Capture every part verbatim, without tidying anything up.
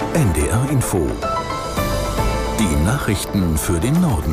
N D R Info. Die Nachrichten für den Norden.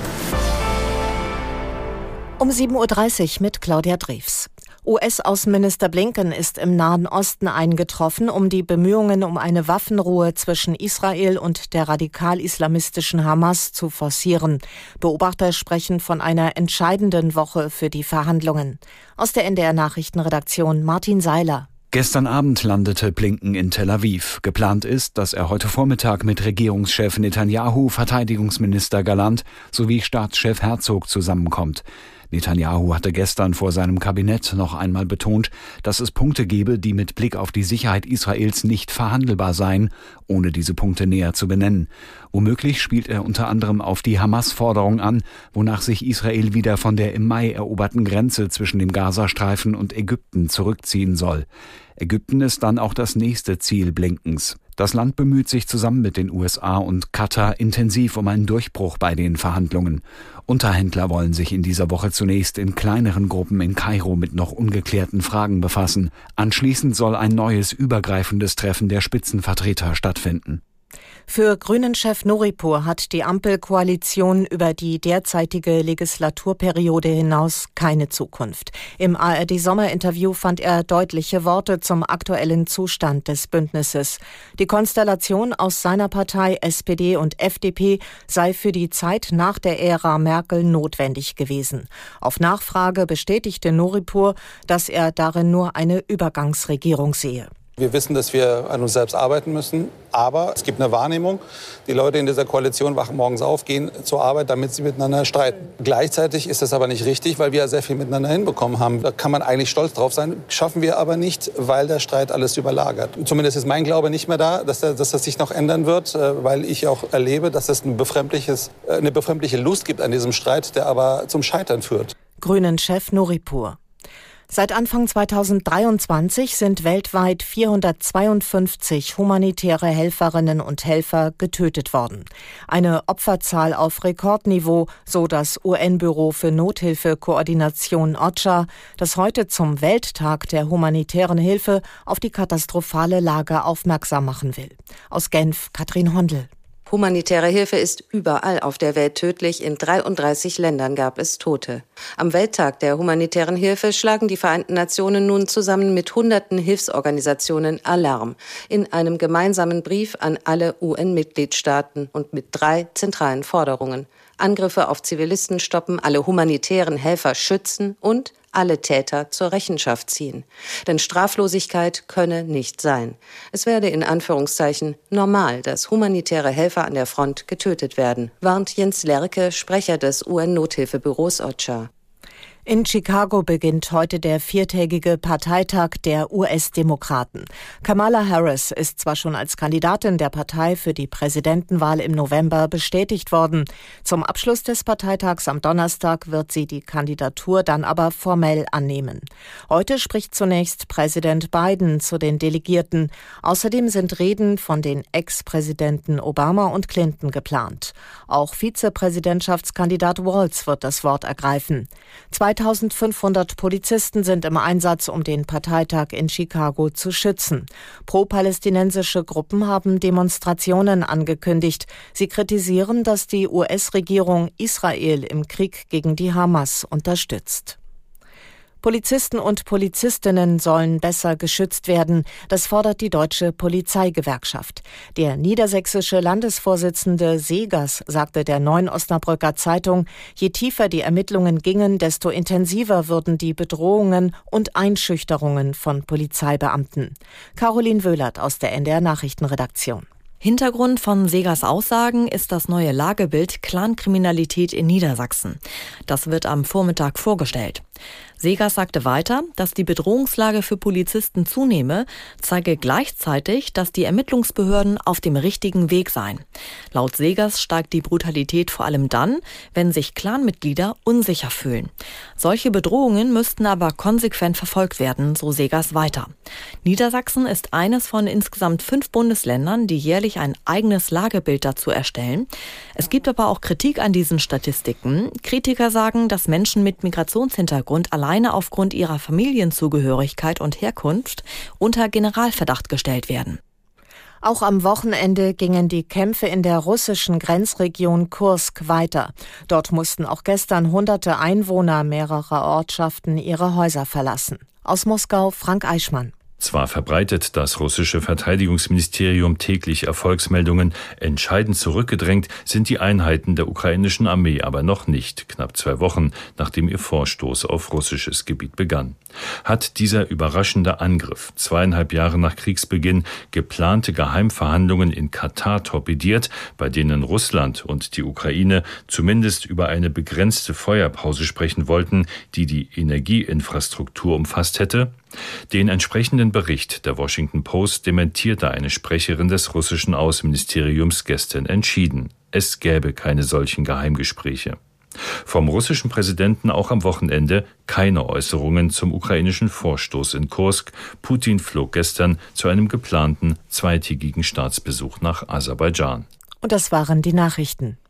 Um sieben Uhr dreißig mit Claudia Drews. U S-Außenminister Blinken ist im Nahen Osten eingetroffen, um die Bemühungen um eine Waffenruhe zwischen Israel und der radikal-islamistischen Hamas zu forcieren. Beobachter sprechen von einer entscheidenden Woche für die Verhandlungen. Aus der N D R-Nachrichtenredaktion Martin Seiler. Gestern Abend landete Blinken in Tel Aviv. Geplant ist, dass er heute Vormittag mit Regierungschef Netanyahu, Verteidigungsminister Gallant sowie Staatschef Herzog zusammenkommt. Netanyahu hatte gestern vor seinem Kabinett noch einmal betont, dass es Punkte gebe, die mit Blick auf die Sicherheit Israels nicht verhandelbar seien, ohne diese Punkte näher zu benennen. Womöglich spielt er unter anderem auf die Hamas-Forderung an, wonach sich Israel wieder von der im Mai eroberten Grenze zwischen dem Gazastreifen und Ägypten zurückziehen soll. Ägypten ist dann auch das nächste Ziel Blinkens. Das Land bemüht sich zusammen mit den U S A und Katar intensiv um einen Durchbruch bei den Verhandlungen. Unterhändler wollen sich in dieser Woche zunächst in kleineren Gruppen in Kairo mit noch ungeklärten Fragen befassen. Anschließend soll ein neues, übergreifendes Treffen der Spitzenvertreter stattfinden. Für Grünen-Chef Nuripur hat die Ampelkoalition über die derzeitige Legislaturperiode hinaus keine Zukunft. Im A R D-Sommerinterview fand er deutliche Worte zum aktuellen Zustand des Bündnisses. Die Konstellation aus seiner Partei S P D und F D P sei für die Zeit nach der Ära Merkel notwendig gewesen. Auf Nachfrage bestätigte Nuripur, dass er darin nur eine Übergangsregierung sehe. Wir wissen, dass wir an uns selbst arbeiten müssen, aber es gibt eine Wahrnehmung. Die Leute in dieser Koalition wachen morgens auf, gehen zur Arbeit, damit sie miteinander streiten. Gleichzeitig ist das aber nicht richtig, weil wir ja sehr viel miteinander hinbekommen haben. Da kann man eigentlich stolz drauf sein, schaffen wir aber nicht, weil der Streit alles überlagert. Zumindest ist mein Glaube nicht mehr da, dass, der, dass das sich noch ändern wird, weil ich auch erlebe, dass es ein befremdliches, eine befremdliche Lust gibt an diesem Streit, der aber zum Scheitern führt. Grünen-Chef Nuripur. Seit Anfang zweitausenddreiundzwanzig sind weltweit vierhundertzweiundfünfzig humanitäre Helferinnen und Helfer getötet worden. Eine Opferzahl auf Rekordniveau, so das U N-Büro für Nothilfekoordination OCHA, das heute zum Welttag der humanitären Hilfe auf die katastrophale Lage aufmerksam machen will. Aus Genf, Katrin Hondel. Humanitäre Hilfe ist überall auf der Welt tödlich. In dreiunddreißig Ländern gab es Tote. Am Welttag der humanitären Hilfe schlagen die Vereinten Nationen nun zusammen mit hunderten Hilfsorganisationen Alarm. In einem gemeinsamen Brief an alle U N-Mitgliedstaaten und mit drei zentralen Forderungen. Angriffe auf Zivilisten stoppen, alle humanitären Helfer schützen und alle Täter zur Rechenschaft ziehen. Denn Straflosigkeit könne nicht sein. Es werde in Anführungszeichen normal, dass humanitäre Helfer an der Front getötet werden, warnt Jens Lerke, Sprecher des U N-Nothilfebüros OCHA. In Chicago beginnt heute der viertägige Parteitag der U S-Demokraten. Kamala Harris ist zwar schon als Kandidatin der Partei für die Präsidentenwahl im November bestätigt worden. Zum Abschluss des Parteitags am Donnerstag wird sie die Kandidatur dann aber formell annehmen. Heute spricht zunächst Präsident Biden zu den Delegierten. Außerdem sind Reden von den Ex-Präsidenten Obama und Clinton geplant. Auch Vizepräsidentschaftskandidat Walz wird das Wort ergreifen. zweitausendfünfhundert Polizisten sind im Einsatz, um den Parteitag in Chicago zu schützen. Pro-palästinensische Gruppen haben Demonstrationen angekündigt. Sie kritisieren, dass die U S-Regierung Israel im Krieg gegen die Hamas unterstützt. Polizisten und Polizistinnen sollen besser geschützt werden. Das fordert die Deutsche Polizeigewerkschaft. Der niedersächsische Landesvorsitzende Segers sagte der Neuen Osnabrücker Zeitung, je tiefer die Ermittlungen gingen, desto intensiver würden die Bedrohungen und Einschüchterungen von Polizeibeamten. Caroline Wöhlert aus der N D R Nachrichtenredaktion. Hintergrund von Segers Aussagen ist das neue Lagebild Clankriminalität in Niedersachsen. Das wird am Vormittag vorgestellt. Segers sagte weiter, dass die Bedrohungslage für Polizisten zunehme, zeige gleichzeitig, dass die Ermittlungsbehörden auf dem richtigen Weg seien. Laut Segers steigt die Brutalität vor allem dann, wenn sich Clanmitglieder unsicher fühlen. Solche Bedrohungen müssten aber konsequent verfolgt werden, so Segers weiter. Niedersachsen ist eines von insgesamt fünf Bundesländern, die jährlich ein eigenes Lagebild dazu erstellen. Es gibt aber auch Kritik an diesen Statistiken. Kritiker sagen, dass Menschen mit Migrationshintergrund allein alleine aufgrund ihrer Familienzugehörigkeit und Herkunft unter Generalverdacht gestellt werden. Auch am Wochenende gingen die Kämpfe in der russischen Grenzregion Kursk weiter. Dort mussten auch gestern hunderte Einwohner mehrerer Ortschaften ihre Häuser verlassen. Aus Moskau Frank Eichmann. Zwar verbreitet das russische Verteidigungsministerium täglich Erfolgsmeldungen, entscheidend zurückgedrängt sind die Einheiten der ukrainischen Armee aber noch nicht, knapp zwei Wochen, nachdem ihr Vorstoß auf russisches Gebiet begann. Hat dieser überraschende Angriff zweieinhalb Jahre nach Kriegsbeginn geplante Geheimverhandlungen in Katar torpediert, bei denen Russland und die Ukraine zumindest über eine begrenzte Feuerpause sprechen wollten, die die Energieinfrastruktur umfasst hätte? Den entsprechenden Bericht der Washington Post dementierte eine Sprecherin des russischen Außenministeriums gestern entschieden. Es gäbe keine solchen Geheimgespräche. Vom russischen Präsidenten auch am Wochenende keine Äußerungen zum ukrainischen Vorstoß in Kursk. Putin flog gestern zu einem geplanten zweitägigen Staatsbesuch nach Aserbaidschan. Und das waren die Nachrichten.